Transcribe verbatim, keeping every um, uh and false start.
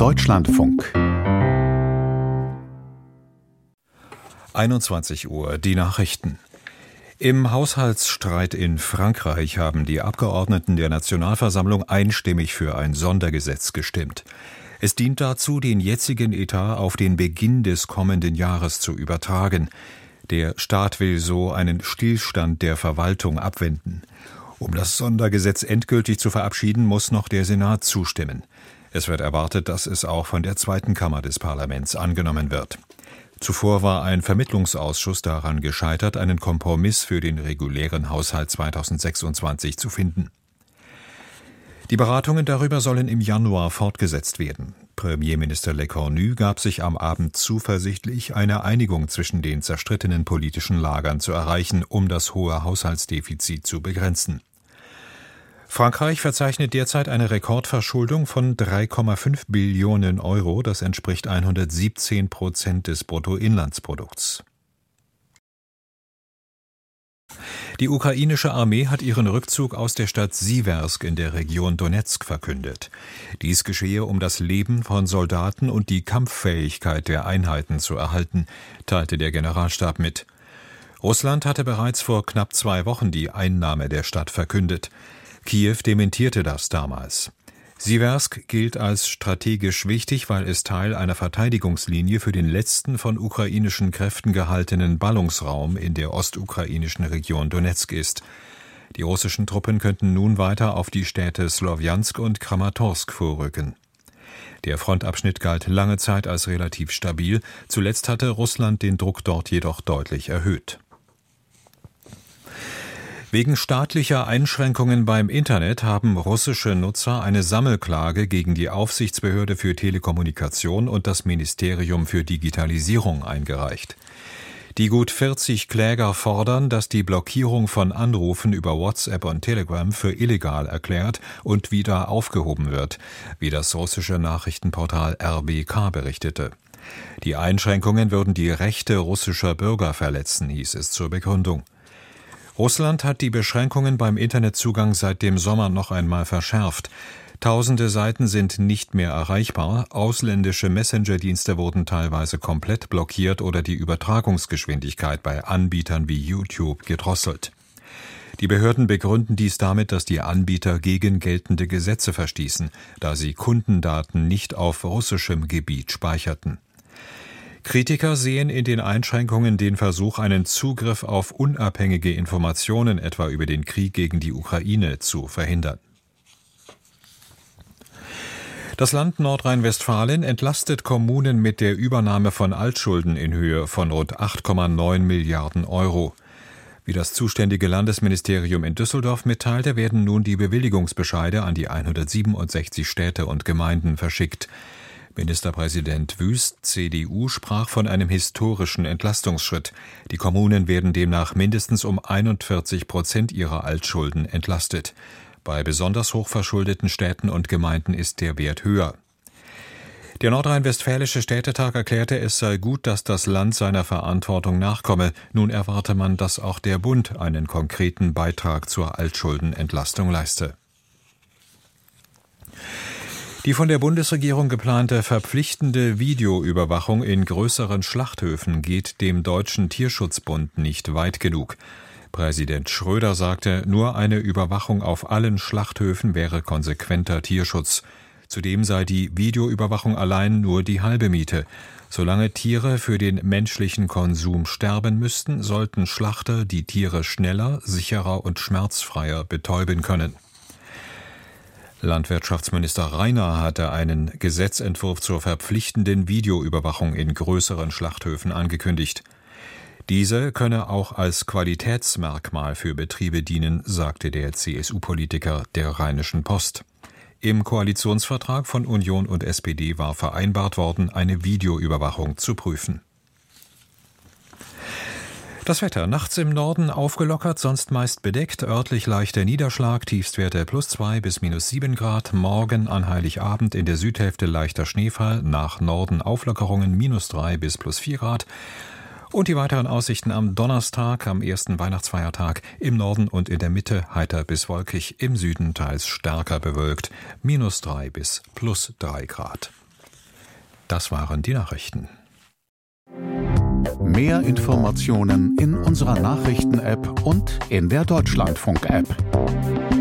Deutschlandfunk. einundzwanzig Uhr, die Nachrichten. Im Haushaltsstreit in Frankreich haben die Abgeordneten der Nationalversammlung einstimmig für ein Sondergesetz gestimmt. Es dient dazu, den jetzigen Etat auf den Beginn des kommenden Jahres zu übertragen. Der Staat will so einen Stillstand der Verwaltung abwenden. Um das Sondergesetz endgültig zu verabschieden, muss noch der Senat zustimmen. Es wird erwartet, dass es auch von der zweiten Kammer des Parlaments angenommen wird. Zuvor war ein Vermittlungsausschuss daran gescheitert, einen Kompromiss für den regulären Haushalt zweitausendsechsundzwanzig zu finden. Die Beratungen darüber sollen im Januar fortgesetzt werden. Premierminister Lecornu gab sich am Abend zuversichtlich, eine Einigung zwischen den zerstrittenen politischen Lagern zu erreichen, um das hohe Haushaltsdefizit zu begrenzen. Frankreich verzeichnet derzeit eine Rekordverschuldung von drei Komma fünf Billionen Euro, das entspricht hundertsiebzehn Prozent des Bruttoinlandsprodukts. Die ukrainische Armee hat ihren Rückzug aus der Stadt Siversk in der Region Donezk verkündet. Dies geschehe, um das Leben von Soldaten und die Kampffähigkeit der Einheiten zu erhalten, teilte der Generalstab mit. Russland hatte bereits vor knapp zwei Wochen die Einnahme der Stadt verkündet. Kiew dementierte das damals. Siversk gilt als strategisch wichtig, weil es Teil einer Verteidigungslinie für den letzten von ukrainischen Kräften gehaltenen Ballungsraum in der ostukrainischen Region Donezk ist. Die russischen Truppen könnten nun weiter auf die Städte Slowjansk und Kramatorsk vorrücken. Der Frontabschnitt galt lange Zeit als relativ stabil, zuletzt hatte Russland den Druck dort jedoch deutlich erhöht. Wegen staatlicher Einschränkungen beim Internet haben russische Nutzer eine Sammelklage gegen die Aufsichtsbehörde für Telekommunikation und das Ministerium für Digitalisierung eingereicht. Die gut vierzig Kläger fordern, dass die Blockierung von Anrufen über WhatsApp und Telegram für illegal erklärt und wieder aufgehoben wird, wie das russische Nachrichtenportal R B K berichtete. Die Einschränkungen würden die Rechte russischer Bürger verletzen, hieß es zur Begründung. Russland hat die Beschränkungen beim Internetzugang seit dem Sommer noch einmal verschärft. Tausende Seiten sind nicht mehr erreichbar, ausländische Messenger-Dienste wurden teilweise komplett blockiert oder die Übertragungsgeschwindigkeit bei Anbietern wie YouTube gedrosselt. Die Behörden begründen dies damit, dass die Anbieter gegen geltende Gesetze verstießen, da sie Kundendaten nicht auf russischem Gebiet speicherten. Kritiker sehen in den Einschränkungen den Versuch, einen Zugriff auf unabhängige Informationen, etwa über den Krieg gegen die Ukraine, zu verhindern. Das Land Nordrhein-Westfalen entlastet Kommunen mit der Übernahme von Altschulden in Höhe von rund acht Komma neun Milliarden Euro. Wie das zuständige Landesministerium in Düsseldorf mitteilte, werden nun die Bewilligungsbescheide an die hundertsiebenundsechzig Städte und Gemeinden verschickt. Ministerpräsident Wüst, C D U, sprach von einem historischen Entlastungsschritt. Die Kommunen werden demnach mindestens um einundvierzig Prozent ihrer Altschulden entlastet. Bei besonders hochverschuldeten Städten und Gemeinden ist der Wert höher. Der Nordrhein-Westfälische Städtetag erklärte, es sei gut, dass das Land seiner Verantwortung nachkomme. Nun erwarte man, dass auch der Bund einen konkreten Beitrag zur Altschuldenentlastung leiste. Die von der Bundesregierung geplante verpflichtende Videoüberwachung in größeren Schlachthöfen geht dem Deutschen Tierschutzbund nicht weit genug. Präsident Schröder sagte, nur eine Überwachung auf allen Schlachthöfen wäre konsequenter Tierschutz. Zudem sei die Videoüberwachung allein nur die halbe Miete. Solange Tiere für den menschlichen Konsum sterben müssten, sollten Schlachter die Tiere schneller, sicherer und schmerzfreier betäuben können. Landwirtschaftsminister Rainer hatte einen Gesetzentwurf zur verpflichtenden Videoüberwachung in größeren Schlachthöfen angekündigt. Diese könne auch als Qualitätsmerkmal für Betriebe dienen, sagte der C S U-Politiker der Rheinischen Post. Im Koalitionsvertrag von Union und S P D war vereinbart worden, eine Videoüberwachung zu prüfen. Das Wetter: Nachts im Norden aufgelockert, sonst meist bedeckt, örtlich leichter Niederschlag, Tiefstwerte plus zwei bis minus sieben Grad. Morgen an Heiligabend in der Südhälfte leichter Schneefall, nach Norden Auflockerungen minus drei bis plus vier Grad. Und die weiteren Aussichten am Donnerstag, am ersten Weihnachtsfeiertag, im Norden und in der Mitte heiter bis wolkig, im Süden teils stärker bewölkt, minus drei bis plus drei Grad. Das waren die Nachrichten. Mehr Informationen in unserer Nachrichten-App und in der Deutschlandfunk-App.